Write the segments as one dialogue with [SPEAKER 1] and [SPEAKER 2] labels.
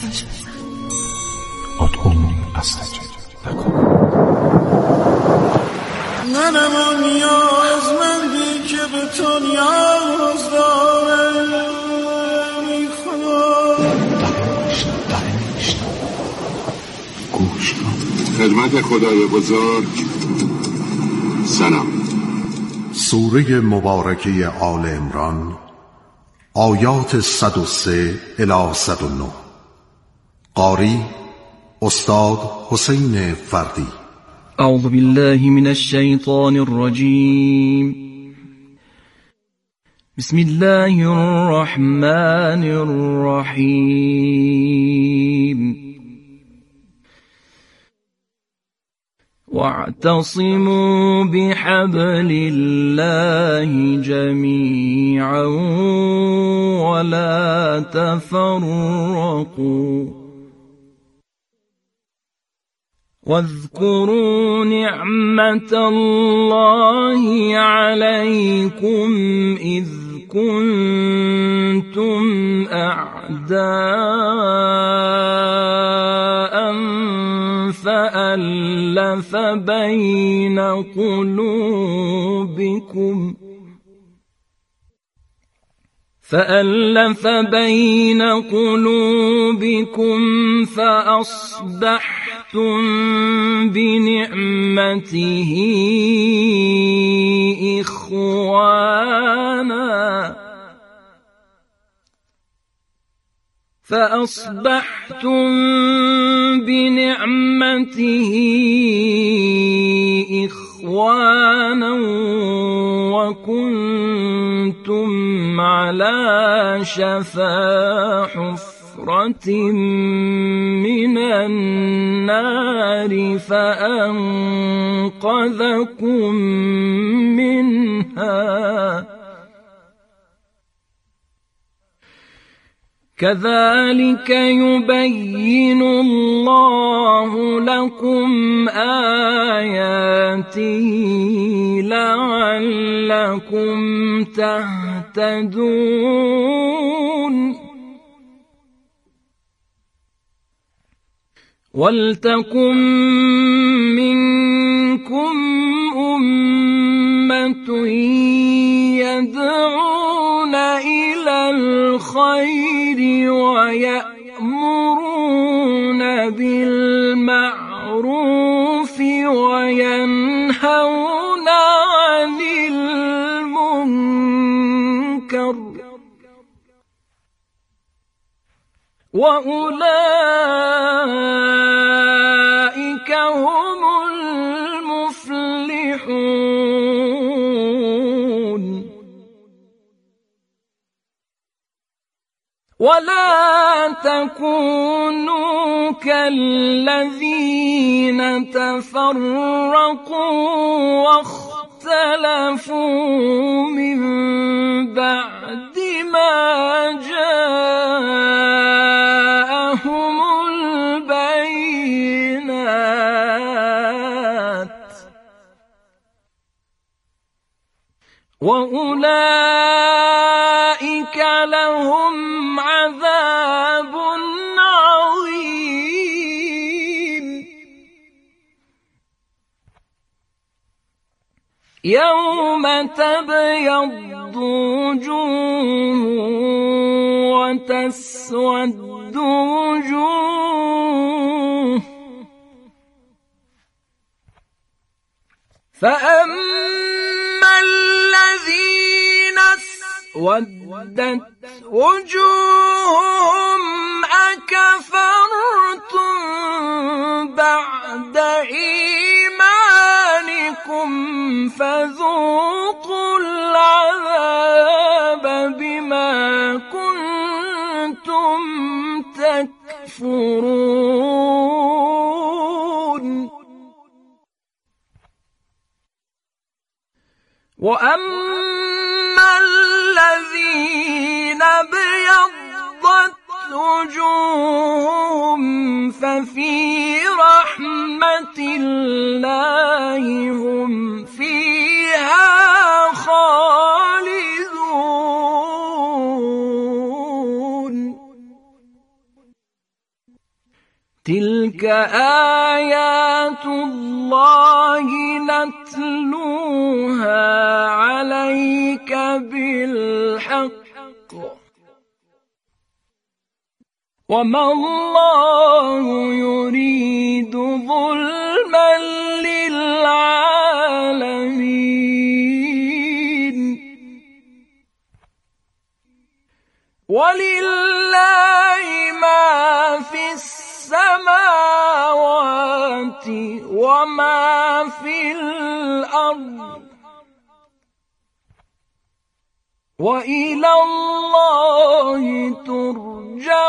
[SPEAKER 1] آتش بزن.
[SPEAKER 2] ادعوني استجب لكم.
[SPEAKER 3] منم نیازمندی که به تو نیاز دارم.
[SPEAKER 2] گوش کن.
[SPEAKER 4] خدمت خدای بزرگ سلام.
[SPEAKER 5] سوره مبارکه آل عمران، آیات 103 الی 109. قاری استاد حسین فردی.
[SPEAKER 6] اعوذ بالله من الشیطان الرجیم. بسم الله الرحمن الرحیم. واعتصموا بحبل الله جميعا ولا تفرقوا واذكروا نعمة الله عليكم إذ كنتم أعداء فألف بين قلوبكم فأصبحتم بنعمته إخوانا وكنتم على شفا حفرة من النار فأنقذكم منها. كذلك يبين الله لكم آياته لعلكم تهتدون. ولتكن منكم أمة يدعون إلى الخير ويأمرون بالمعروف وينهون عن المنكر وأولئك هم المفلحون. ولا تكونوا كالذين تفرقوا واختلفوا من بعد ما جاءهم البينات وأولئك لهم عذاب عظيم. يوم تبيض وجوه وتسود وجوه فأما الذين اسودت وجوههم أكفرتم بعد إيمانكم فذوقوا العذاب بما كنتم تكفرون. وأما الذين ابيضت وجوههم ففي رحمة الله هم فيها خالدون. تلك آيات الله نتلوها عليك بالحق وما الله يريد ظلما للعالمين ولله ما في السماوات وما في الأرض وإلى الله ترجع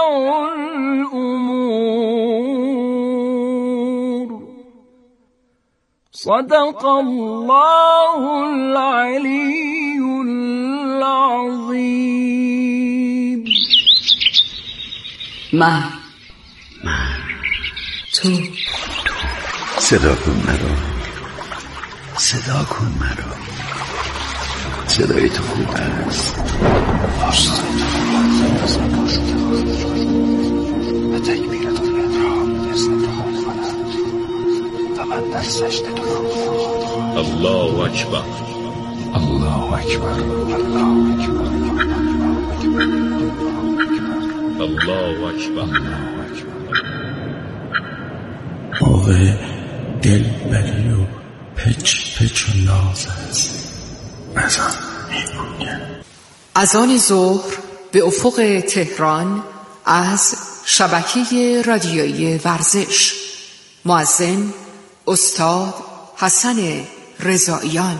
[SPEAKER 6] الأمور صدق الله العلي العظيم.
[SPEAKER 1] من تو
[SPEAKER 2] صدا کن مرا، صدا کن مرا، صدای تو خوب است و تکبیر دنیت را استفاده کند و من در سجده دروغ
[SPEAKER 7] الله اکبر
[SPEAKER 2] الله اکبر الله اکبر
[SPEAKER 7] الله اکبر.
[SPEAKER 2] موقع دلبری و پچ پچ و ناز است نزن میگوید.
[SPEAKER 1] اذان ظهر به افق تهران از شبکه رادیویی ورزش. مؤذن استاد حسن رضاییان.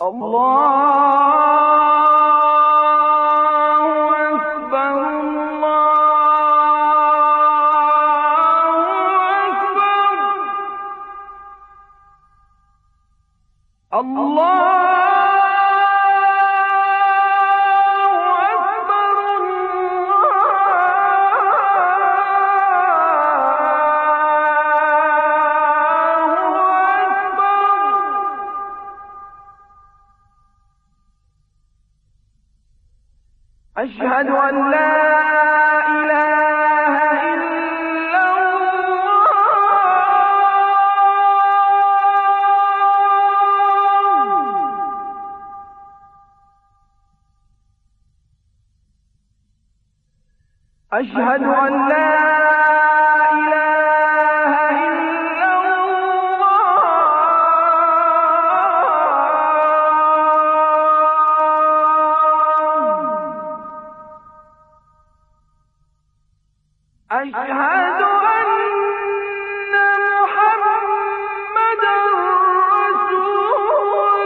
[SPEAKER 6] أشهد أن لا إله إلا الله. أشهد أن لا أشهد أن محمدا رسول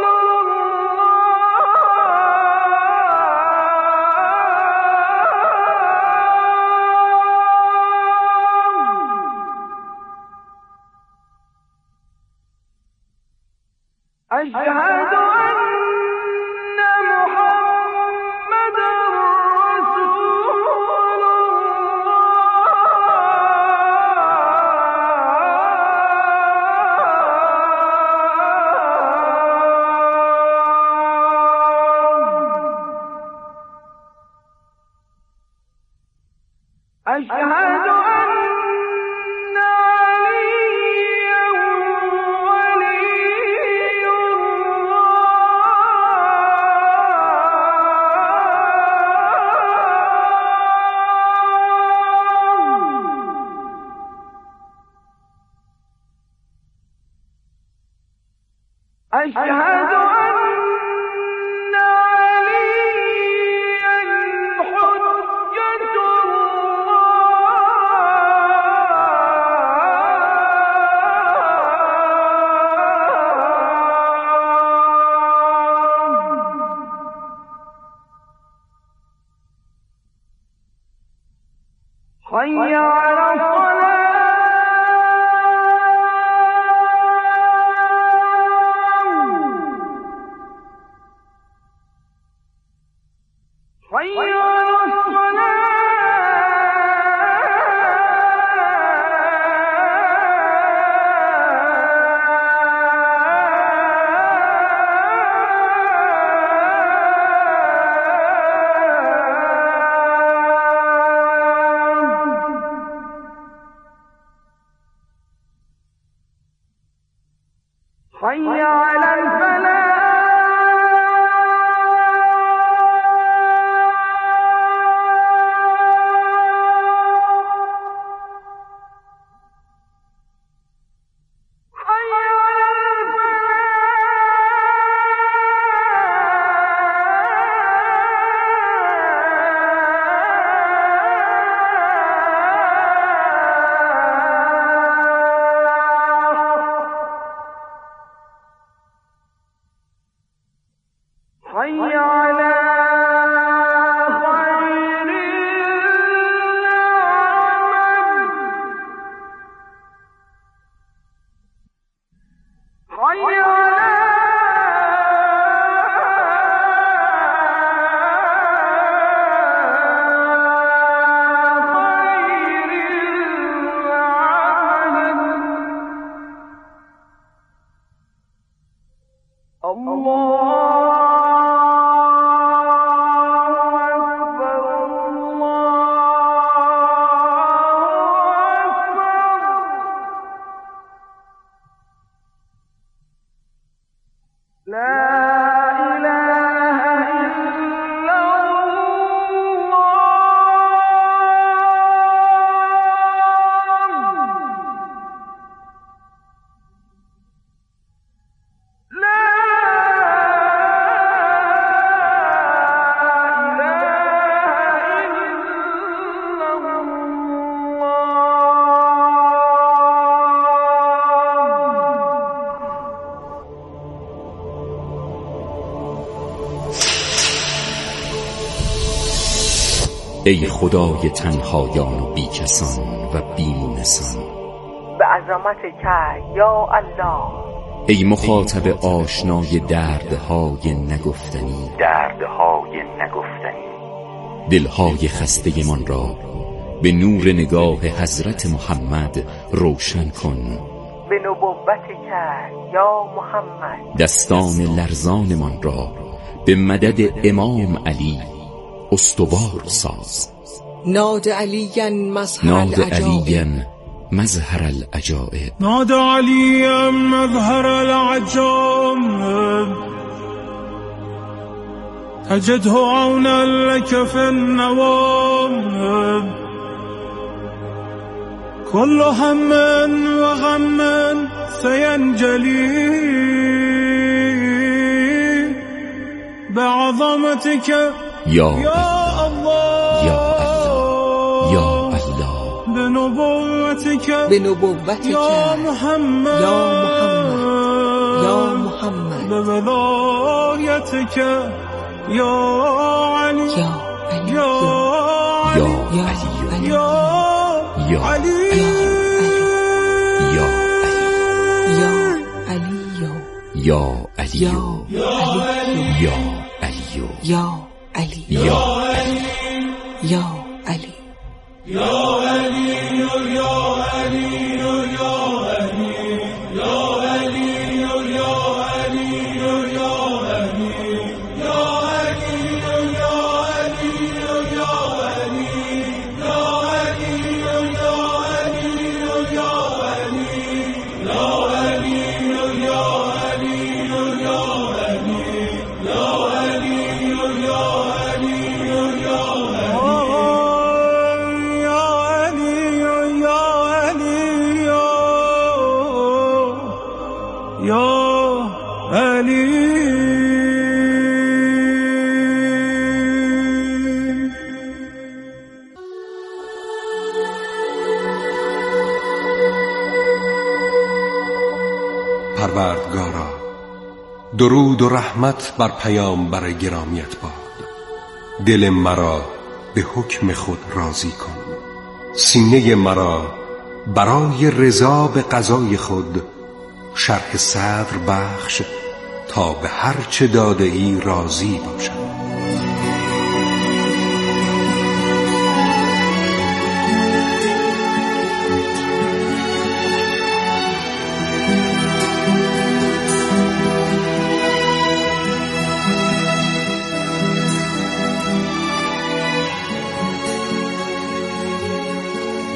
[SPEAKER 6] الله. أشهد أشهد أن عليا ولي الله. أشهد حي على الصلاة حي على الصلاة حي على الفلاح
[SPEAKER 8] ای خدای تنهایان و بیکسان و بیمونسان،
[SPEAKER 6] به عظمت که یا الله.
[SPEAKER 8] ای مخاطب آشنای دردهای نگفتنی، دلهای خسته من را به نور نگاه حضرت محمد روشن کن.
[SPEAKER 6] به نبوت که یا محمد
[SPEAKER 8] دستان لرزان من را به مدد امام علی استوار ساز.
[SPEAKER 1] ناد علیاً مظهر العجائب
[SPEAKER 3] ناد عليا مظهر العجائب تجده عونا لك في النوائب كل هم وغم سينجلي بعظمتك
[SPEAKER 8] یا
[SPEAKER 3] الله
[SPEAKER 8] یا الله یا الله
[SPEAKER 3] بنبوتك
[SPEAKER 1] یا محمد
[SPEAKER 3] بولايتك يا علي
[SPEAKER 8] یا علی
[SPEAKER 3] يا علي
[SPEAKER 8] یا علی
[SPEAKER 5] پروردگارا، درود و رحمت بر پیامبر گرامیت باد. دل مرا به حکم خود راضی کن، سینه مرا برای رضا به قضای خود شرح صدر بخش تا به هر چه داده ای راضی باشم.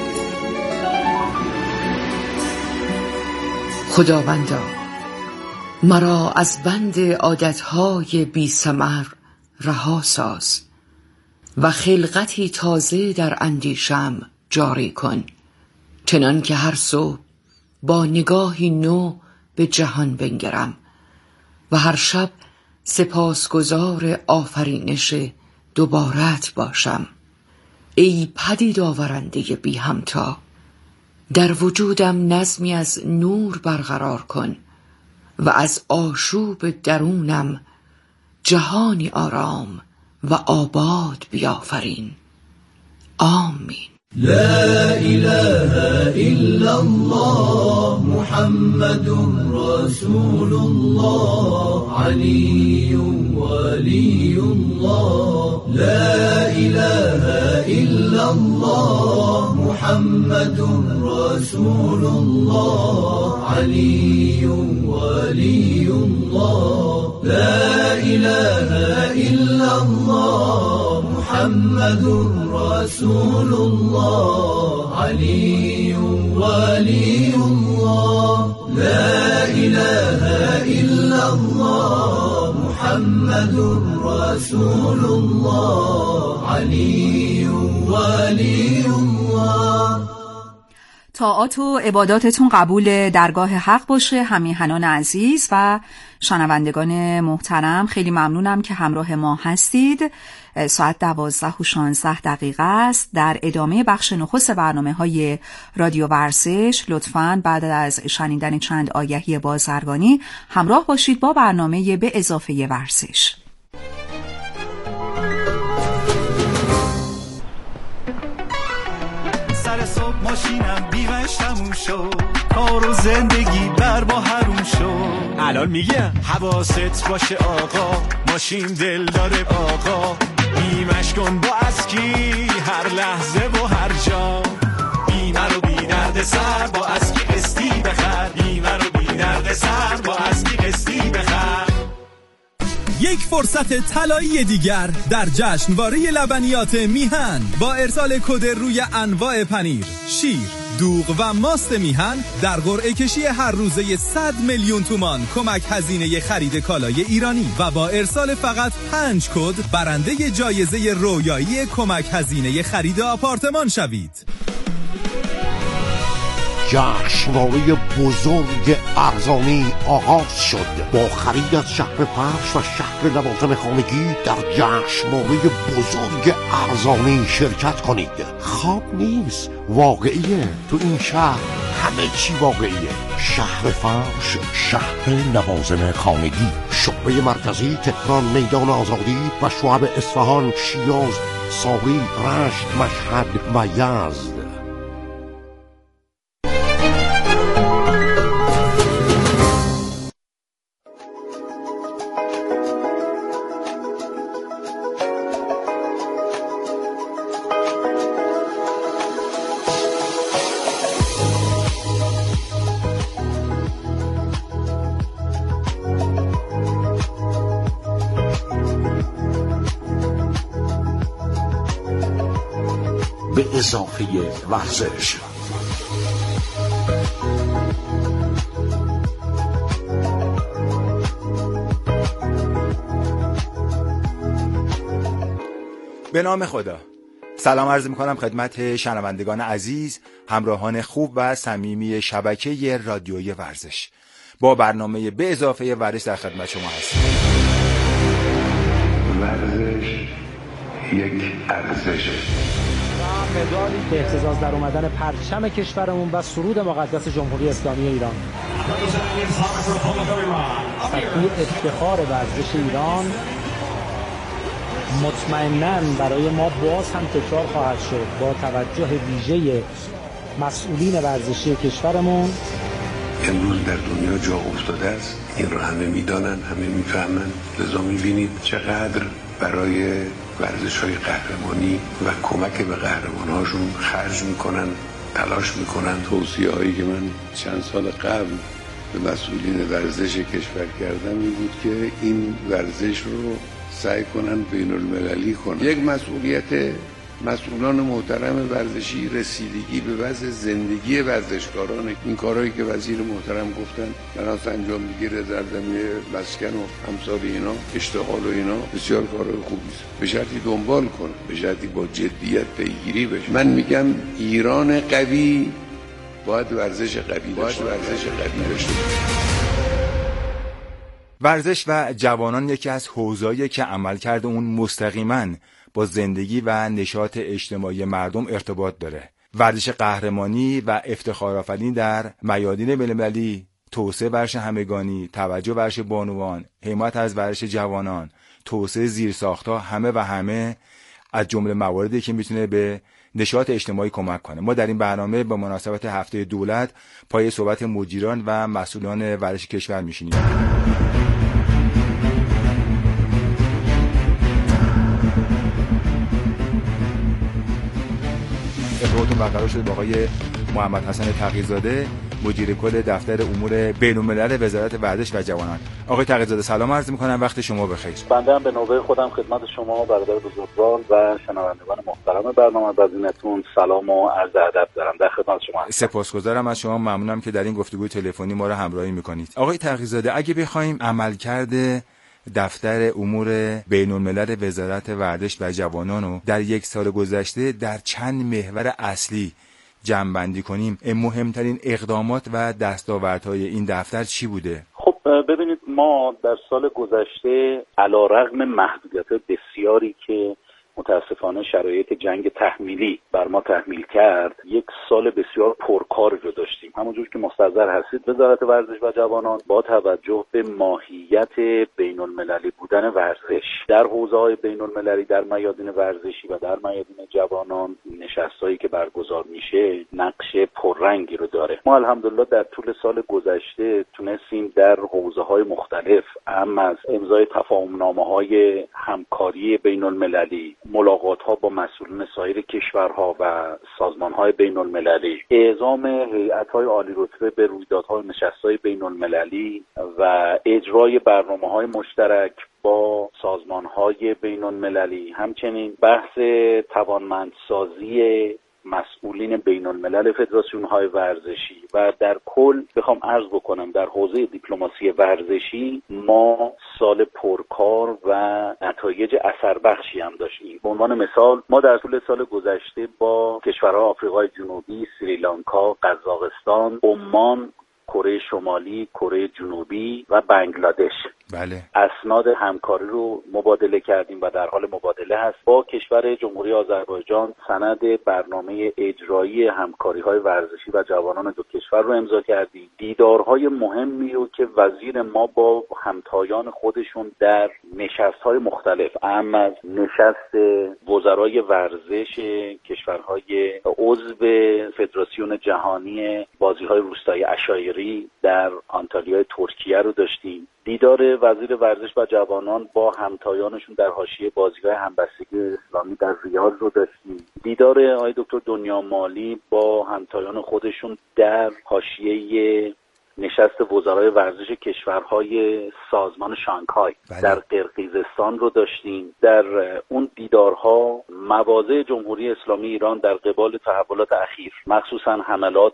[SPEAKER 1] خداوندا، مرا از بند عادتهای بی ثمر رها ساز و خلقتی تازه در اندیشم جاری کن، چنان که هر صبح با نگاهی نو به جهان بنگرم و هر شب سپاسگزار آفرینش دوبارت باشم. ای پدید آورنده بی همتا، در وجودم نظمی از نور برقرار کن و از آشوب درونم جهانی آرام و آباد بیافرین. آمین.
[SPEAKER 9] لا إله إلا الله محمد رسول الله علي ولي الله. لا إله إلا الله محمد رسول الله علي ولي الله. لا إله إلا الله محمد رسول الله علي ولي الله. لا إله إلا الله محمد رسول الله علي ولي الله.
[SPEAKER 10] طاعات و عباداتتون قبول درگاه حق باشه همیهنان عزیز و شنوندگان محترم. خیلی ممنونم که همراه ما هستید. ساعت 12:16 است. در ادامه بخش نخست برنامه‌های رادیو ورزش لطفاً بعد از شنیدن چند آگهی بازرگانی همراه باشید با برنامه به اضافه ورزش.
[SPEAKER 3] سر صبح ماشینم بیمش تموم شد، کار و زندگی بر با حروم شد. الان میگم حواست باشه آقا، ماشین دل داره آقا. بیمش کن با اسکی هر لحظه و هر جا. بیمه رو بی درد سر با اسکی قسطی بخر. بیمه رو بی درد سر با اسکی قسطی بخر.
[SPEAKER 11] یک فرصت طلایی دیگر در جشنواره لبنیات میهن با ارسال کد روی انواع پنیر، شیر، دوغ و ماست میهن در قرعه کشی هر روزه 100 میلیون تومان کمک هزینه خرید کالای ایرانی و با ارسال فقط 5 کد برنده جایزه رویایی کمک هزینه خرید آپارتمان شوید.
[SPEAKER 12] جشنواره بزرگ ارزانی آغاز شد. با خرید از شهر فرش و شهر لوازم خانگی در جشنواره بزرگ ارزانی شرکت کنید. خواب نیست، واقعیه. تو این شهر همه چی واقعیه. شهر فرش، شهر لوازم خانگی، شعبه مرکزی تهران، میدان آزادی و شعب اصفهان، شیراز، ساری، رشت، مشهد و یزد.
[SPEAKER 13] به اضافه ورزش.
[SPEAKER 14] به نام خدا. سلام عرض میکنم خدمت شنوندگان عزیز، همراهان خوب و صمیمی شبکه رادیوی ورزش. با برنامه به اضافه ورزش در خدمت شما هستم.
[SPEAKER 4] ورزش یک ارزشه.
[SPEAKER 15] مدالی به اهتزاز در اومدن پرچم کشورمون و سرود مقدس جمهوری اسلامی ایران. سکوی افتخار ورزش ایران مطمئناً برای ما باز هم تکرار خواهد شد با توجه ویژه مسئولین ورزشی کشورمون.
[SPEAKER 4] امروز در دنیا جا افتاده است، این رو همه میدانن، همه میفهمن. لذا میبینید چقدر برای ورزش‌های قهرمانی و کمک به قهرمان‌هاشون خرج میکنن، تلاش میکنن. توصیه‌هایی که من چند سال قبل به مسئولین ورزش کشور کردم این بود که این ورزش رو سعی کنن بین المللی کنن. یک مسئولیت مسئولان محترم ورزشی رسیدگی به وضع زندگی ورزشکاران، این کارهایی که وزیر محترم گفتن درست انجام میگیره در زمینه مسکن و امثال اینا، اشتغال و اینا، بسیار کارهای خوبی است. به شرطی دنبال کنه، به شرطی با جدیت پیگیری بشه. من میگم ایران قوی باید ورزش قوی داشته باشه.
[SPEAKER 14] ورزش و جوانان یکی از حوزه‌ای که عملکرد اون مستقیما با زندگی و نشاط اجتماعی مردم ارتباط داره. ورزش قهرمانی و افتخارآفرینی در میادین بین‌المللی، توسعه ورزش همگانی، توجه ورزش بانوان، حمایت از ورزش جوانان، توسعه زیرساخت‌ها، همه از جمله مواردی که میتونه به نشاط اجتماعی کمک کنه. ما در این برنامه به مناسبت هفته دولت پای صحبت مدیران و مسئولان ورزش کشور میشینیم. ارتباطتون برقرار شده با آقای محمد حسن تقی‌زاده، مدیر کل دفتر امور بین‌الملل وزارت ورزش و جوانان. آقای تقی‌زاده سلام عرض می‌کنم، وقت شما بخیر.
[SPEAKER 16] بنده هم به نوبه خودم خدمت شما برادر بزرگوار و شنوندگان محترم برنامه بزینتون سلام و عرض ادب دارم. در خدمت شما هستم.
[SPEAKER 14] سپاسگزارم از شما، ممنونم که در این گفتگوی تلفنی ما رو همراهی می‌کنید. آقای تقی‌زاده، اگه بخوایم عملکرد دفتر امور بین‌الملل وزارت ورزش و جوانان رو در یک سال گذشته در چند محور اصلی جمع‌بندی کنیم، مهمترین اقدامات و دستاوردهای این دفتر چی بوده؟
[SPEAKER 16] خب ببینید، ما در سال گذشته علی‌رغم محدودیت‌های بسیاری که متاسفانه شرایط جنگ تحمیلی بر ما تحمیل کرد، یک سال بسیار پرکار رو داشتیم. همونجور که مستحضر هستید، وزارت ورزش و جوانان با توجه به ماهیت بین‌المللی بودن ورزش در حوزه‌های بین‌المللی، در میادین ورزشی و در میادین جوانان، نشستایی که برگزار میشه نقش پررنگی رو داره. ما الحمدلله در طول سال گذشته تونستیم در حوزه‌های مختلف، اما از امضای تفاهم‌نامه‌های همکاری بین‌المللی، ملاقات‌ها با مسئولین سایر کشورها و سازمان‌های بین‌المللی، اعزام هیئت‌های عالی رتبه به رویدادها و نشست‌های بین‌المللی و اجرای برنامه‌های مشترک با سازمان‌های بین‌المللی، همچنین بحث توانمندسازی مسئولین بین‌الملل فدراسیون‌های ورزشی و در کل بخوام عرض بکنم در حوزه دیپلماسی ورزشی ما سال پرکار و نتایج اثربخشی هم داشتیم. به عنوان مثال، ما در طول سال گذشته با کشورهای آفریقای جنوبی، سریلانکا، قزاقستان، عمان، کره شمالی، کره جنوبی و بنگلادش اسناد همکاری رو مبادله کردیم و در حال مبادله هست. با کشور جمهوری آذربایجان سند برنامه اجرایی همکاری‌های ورزشی و جوانان دو کشور رو امضا کردیم. دیدارهای مهمی رو که وزیر ما با همتایان خودشون در نشست‌های مختلف، اهم از نشست وزرای ورزش کشورهای عضو فدراسیون جهانی بازی‌های روستایی اشایری در آنتالیا ترکیه رو داشتیم. دیدار وزیر ورزش و جوانان با همتایانشون در حاشیه بازی‌های همبستگی اسلامی در ریاض رو داشتیم. دیدار آقای دکتر دنیا مالی با همتایان خودشون در حاشیه نشست وزرای ورزش کشورهای سازمان شانگهای در قرقیزستان رو داشتیم. در اون دیدارها مواضع جمهوری اسلامی ایران در قبال تحولات اخیر، مخصوصا حملات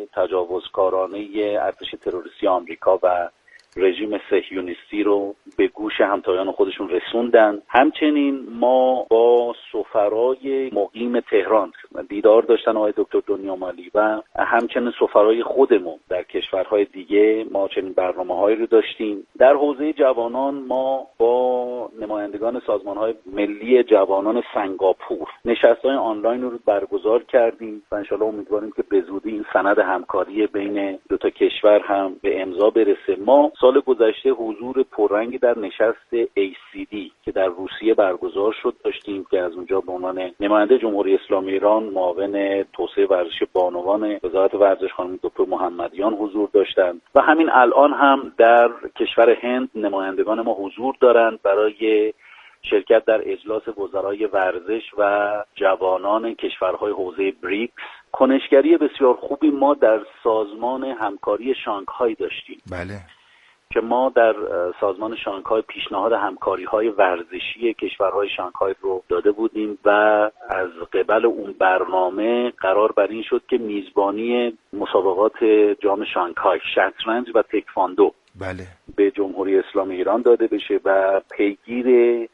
[SPEAKER 16] تجاوزکارانه ارتش تروریستی آمریکا و رژیم صهیونیستی رو به گوش همتایان خودشون رسوندن. همچنین ما با سفرای مقیم تهران دیدار داشتن آقای دکتر دنیا مالی و همچنین سفرای خودمون در کشورهای دیگه ما چنین برنامه‌هایی رو داشتیم. در حوزه جوانان ما با نمایندگان سازمان‌های ملی جوانان سنگاپور نشست‌های آنلاین رو برگزار کردیم و انشالله امیدواریم که به زودی این سند همکاری بین دو تا کشور هم به امضا برسه. ما سال گذشته حضور پررنگی در نشست ACD که در روسیه برگزار شد داشتیم که از اونجا به عنوان نماینده جمهوری اسلامی ایران معاون توسعه ورزش بانوان وزارت ورزش خانم دکتر محمدیان حضور داشتند و همین الان هم در کشور هند نمایندگان ما حضور دارند برای شرکت در اجلاس وزرای ورزش و جوانان کشورهای حوزه بریکس. کنشگری بسیار خوبی ما در سازمان همکاری شانگهای داشتیم.
[SPEAKER 14] بله.
[SPEAKER 16] که ما در سازمان شانگهای پیشنهاد همکاری‌های ورزشی کشورهای شانگهای رو داده بودیم و از قبل اون برنامه قرار بر این شد که میزبانی مسابقات جام شانگهای شطرنج و تکواندو
[SPEAKER 14] بله
[SPEAKER 16] به جمهوری اسلامی ایران داده بشه و پیگیر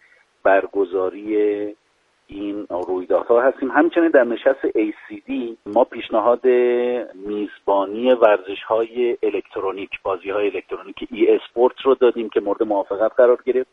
[SPEAKER 16] برگزاری این رویدادها هستیم. همچنین در نشست ACD ما پیشنهاد میزبانی ورزش‌های الکترونیک، بازی‌های الکترونیک اسپورت رو دادیم که مورد موافقت قرار گرفت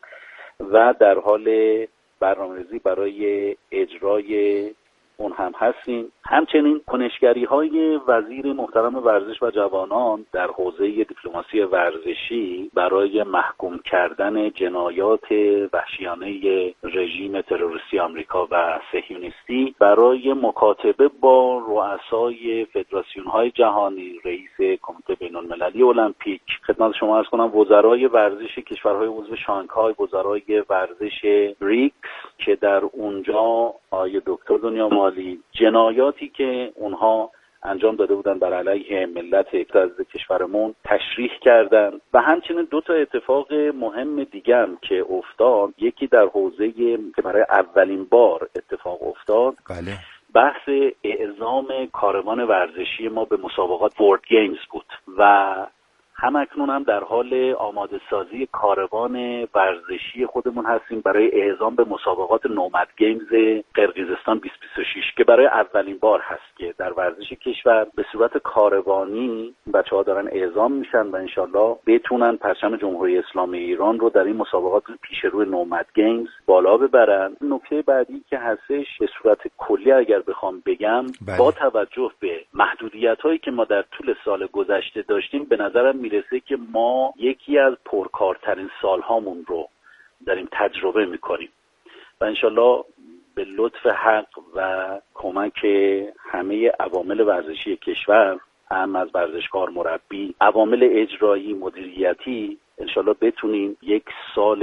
[SPEAKER 16] و در حال برنامه‌ریزی برای اجرای اون هم هستیم. همچنین کنشگری‌های وزیر محترم ورزش و جوانان در حوزه دیپلماسی ورزشی برای محکوم کردن جنایات وحشیانه رژیم تروریستی آمریکا و صهیونیستی برای مکاتبه با رؤسای فدراسیون‌های جهانی، رئیس کمیته بین‌المللی المپیک، خدمت شما عرض کنم وزرای ورزش کشورهای عضو شانگهای، وزرای ورزش ریکس که در اونجا آقای دکتر دنیا مالی جنایاتی که اونها انجام داده بودن بر علیه ملت عزیز کشورمون تشریح کردن و همچنین دو تا اتفاق مهم دیگه هم که افتاد، یکی در حوزه که برای اولین بار اتفاق افتاد
[SPEAKER 14] بله
[SPEAKER 16] بحث اعزام کاروان ورزشی ما به مسابقات ورلد گیمز بود و همکنون هم در حال آماده سازی کاروان ورزشی خودمون هستیم برای اعزام به مسابقات نومد گیمز قرقیزستان 2026 که برای اولین بار هست که در ورزش کشور به صورت کاروانی بچه‌ها دارن اعزام میشن و انشالله بتونن پرچم جمهوری اسلامی ایران رو در این مسابقات پیش روی نومد گیمز بالا ببرن. نکته بعدی که هستش به صورت کلی اگر بخوام بگم با توجه به محدودیت‌هایی که ما در طول سال گذشته داشتیم به نظرم میرسه که ما یکی از پرکارترین سالهامون رو داریم تجربه میکنیم و انشالله به لطف حق و کمک همه عوامل ورزشی کشور، هم از ورزشکار، مربی، عوامل اجرایی، مدیریتی، انشالله بتونیم یک سال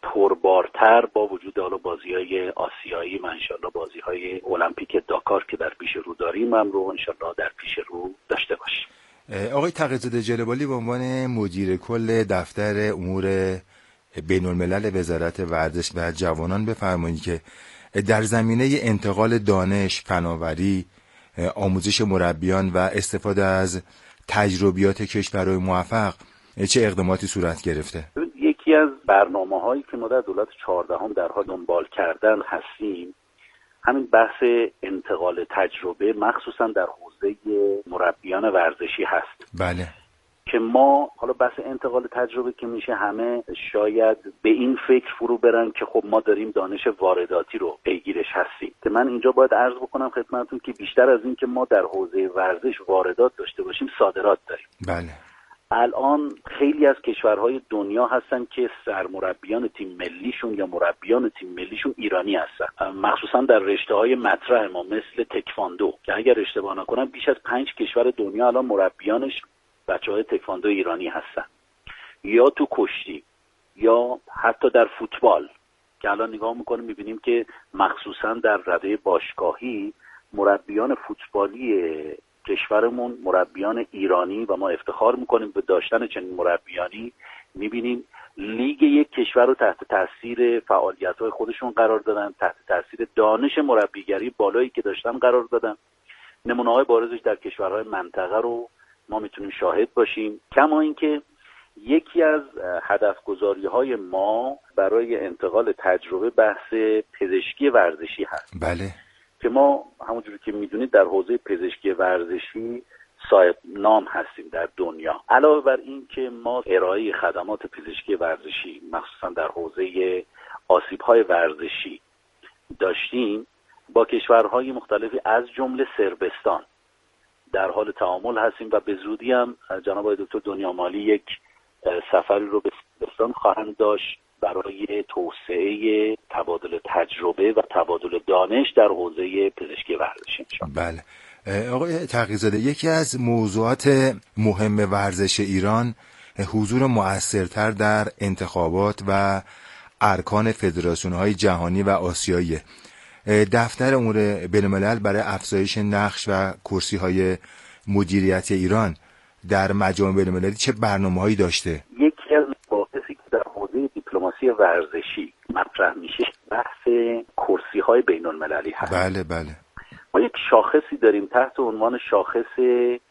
[SPEAKER 16] پربارتر با وجود حالا بازی‌های آسیایی و انشالله بازی‌های المپیک داکار که در پیش رو داریم هم رو انشالله در پیش رو داشته باشیم.
[SPEAKER 14] آقای تقی‌زاده جلبالی به عنوان مدیر کل دفتر امور بین‌الملل وزارت ورزش و جوانان بفرمایید که در زمینه انتقال دانش، فناوری، آموزش مربیان و استفاده از تجربیات کشورهای موفق چه اقداماتی صورت گرفته؟
[SPEAKER 16] یکی از برنامه‌هایی که ما در دولت 14 در حال دنبال کردن هستیم همین بحث انتقال تجربه مخصوصا در حوزه مربیان ورزشی هست.
[SPEAKER 14] بله.
[SPEAKER 16] که ما حالا بحث انتقال تجربه که میشه همه شاید به این فکر فرو برن که خب ما داریم دانش وارداتی رو پیگیرش هستیم، که من اینجا باید عرض بکنم خدمتتون که بیشتر از این که ما در حوزه ورزش واردات داشته باشیم صادرات داریم.
[SPEAKER 14] بله.
[SPEAKER 16] الان خیلی از کشورهای دنیا هستن که سرمربیان تیم ملیشون یا مربیان تیم ملیشون ایرانی هستن، مخصوصا در رشته‌های مطرح ما مثل تکواندو که اگر اشتباه نکنم بیش از 5 کشور دنیا الان مربیانش بچه‌های تکواندو ایرانی هستن، یا تو کشتی یا حتی در فوتبال که الان نگاه میکنیم میبینیم که مخصوصا در رده باشگاهی مربیان فوتبالی کشورمون مربیان ایرانی و ما افتخار میکنیم به داشتن چنین مربیانی. میبینیم لیگ یک کشور رو تحت تاثیر فعالیت‌های خودشون قرار دادن، تحت تاثیر دانش مربیگری بالایی که داشتن قرار دادن. نمونه‌های بارزش در کشورهای منطقه رو ما میتونیم شاهد باشیم. کما اینکه یکی از هدفگذاری‌های ما برای انتقال تجربه بحث پزشکی ورزشی هست.
[SPEAKER 14] بله.
[SPEAKER 16] که ما همونجوری که میدونید در حوزه پزشکی ورزشی صاحب نام هستیم در دنیا. علاوه بر این که ما ارائه خدمات پزشکی ورزشی مخصوصا در حوزه آسیب‌های ورزشی داشتیم، با کشورهای مختلفی از جمله صربستان در حال تعامل هستیم و به زودی هم جناب آقای دکتر دنیا مالی یک سفری رو به صربستان خواهند داشت برای توسعه تبادل تجربه و تبادل دانش در حوزه پزشکی ورزشی.
[SPEAKER 14] بله. آقای تقی‌زاده، یکی از موضوعات مهم ورزش ایران حضور مؤثرتر در انتخابات و ارکان فدراسیون‌های جهانی و آسیایی. دفتر امور بین‌الملل برای افزایش نقش و کرسی‌های مدیریت ایران در مجامع بین‌المللی چه برنامه‌هایی داشته؟
[SPEAKER 16] یکی از دیپلماسی ورزشی مطرح میشه بحث کرسی‌های بین‌المللی هست.
[SPEAKER 14] بله.
[SPEAKER 16] ما یک شاخصی داریم تحت عنوان شاخص